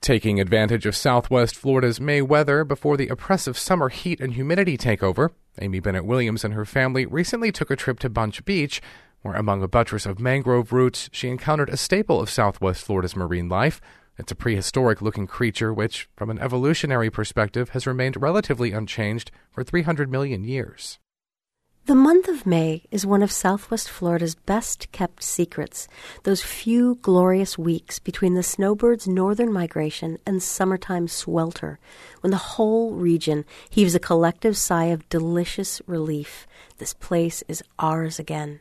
Taking advantage of Southwest Florida's May weather before the oppressive summer heat and humidity take over, Amy Bennett Williams and her family recently took a trip to Bunch Beach, where among a buttress of mangrove roots, she encountered a staple of Southwest Florida's marine life. It's a prehistoric-looking creature which, from an evolutionary perspective, has remained relatively unchanged for 300 million years. The month of May is one of Southwest Florida's best-kept secrets, those few glorious weeks between the snowbird's northern migration and summertime swelter, when the whole region heaves a collective sigh of delicious relief. This place is ours again.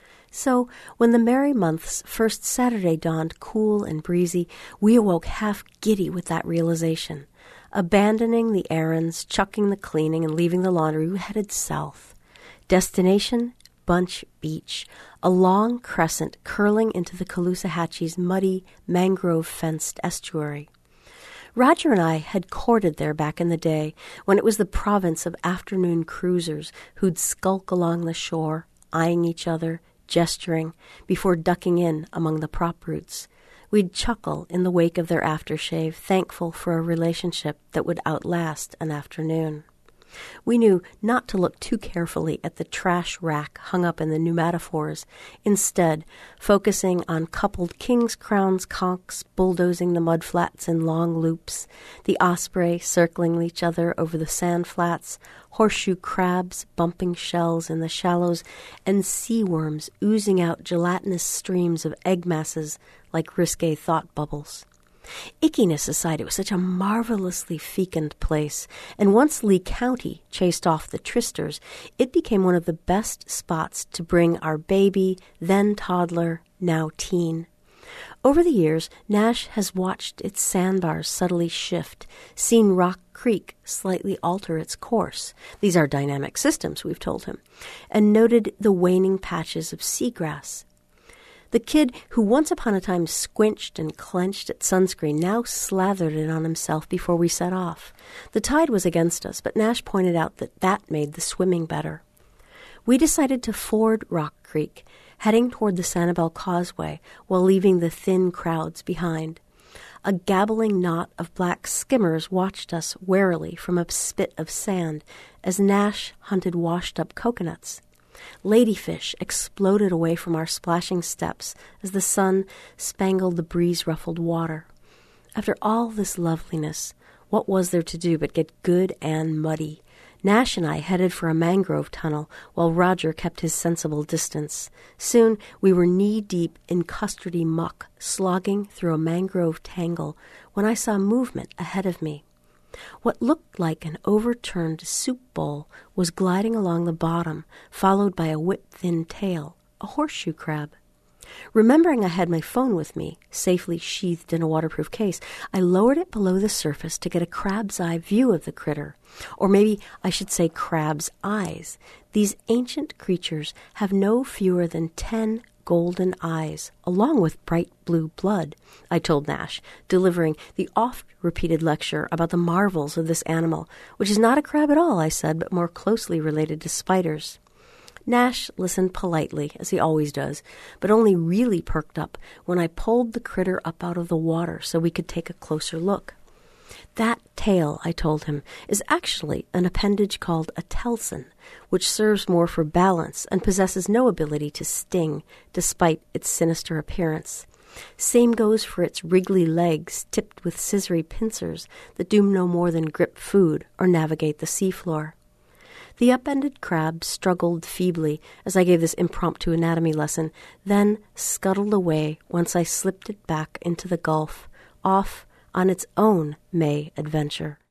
So, when the merry month's first Saturday dawned cool and breezy, we awoke half giddy with that realization. Abandoning the errands, chucking the cleaning, and leaving the laundry, we headed south. Destination, Bunch Beach, a long crescent curling into the Caloosahatchee's muddy, mangrove-fenced estuary. Roger and I had courted there back in the day, when it was the province of afternoon cruisers who'd skulk along the shore, eyeing each other, gesturing, before ducking in among the prop roots. We'd chuckle in the wake of their aftershave, thankful for a relationship that would outlast an afternoon. We knew not to look too carefully at the trash rack hung up in the pneumatophores, instead focusing on coupled king's crowns conchs bulldozing the mudflats in long loops, the osprey circling each other over the sand flats, horseshoe crabs bumping shells in the shallows, and sea worms oozing out gelatinous streams of egg masses like risque thought bubbles. Ickiness aside, it was such a marvelously fecund place, and once Lee County chased off the tristers, it became one of the best spots to bring our baby, then toddler, now teen. Over the years, Nash has watched its sandbars subtly shift, seen Rock Creek slightly alter its course. These are dynamic systems, we've told him, and noted the waning patches of seagrass. The kid who once upon a time squinched and clenched at sunscreen now slathered it on himself before we set off. The tide was against us, but Nash pointed out that made the swimming better. We decided to ford Rock Creek, heading toward the Sanibel Causeway while leaving the thin crowds behind. A gabbling knot of black skimmers watched us warily from a spit of sand as Nash hunted washed-up coconuts. Ladyfish exploded away from our splashing steps as the sun spangled the breeze-ruffled water. After all this loveliness, what was there to do but get good and muddy? Nash and I headed for a mangrove tunnel, while Roger kept his sensible distance. Soon we were knee-deep in custardy muck, slogging through a mangrove tangle, when I saw movement ahead of me. What looked like an overturned soup bowl was gliding along the bottom, followed by a whip-thin tail, a horseshoe crab. Remembering I had my phone with me, safely sheathed in a waterproof case, I lowered it below the surface to get a crab's eye view of the critter. Or maybe I should say crab's eyes. These ancient creatures have no fewer than 10 golden eyes, along with bright blue blood, I told Nash, delivering the oft-repeated lecture about the marvels of this animal, which is not a crab at all, I said, but more closely related to spiders. Nash listened politely, as he always does, but only really perked up when I pulled the critter up out of the water so we could take a closer look. That tail, I told him, is actually an appendage called a telson, which serves more for balance and possesses no ability to sting, despite its sinister appearance. Same goes for its wriggly legs tipped with scissory pincers that do no more than grip food or navigate the seafloor. The upended crab struggled feebly as I gave this impromptu anatomy lesson, then scuttled away once I slipped it back into the Gulf, off on its own May adventure.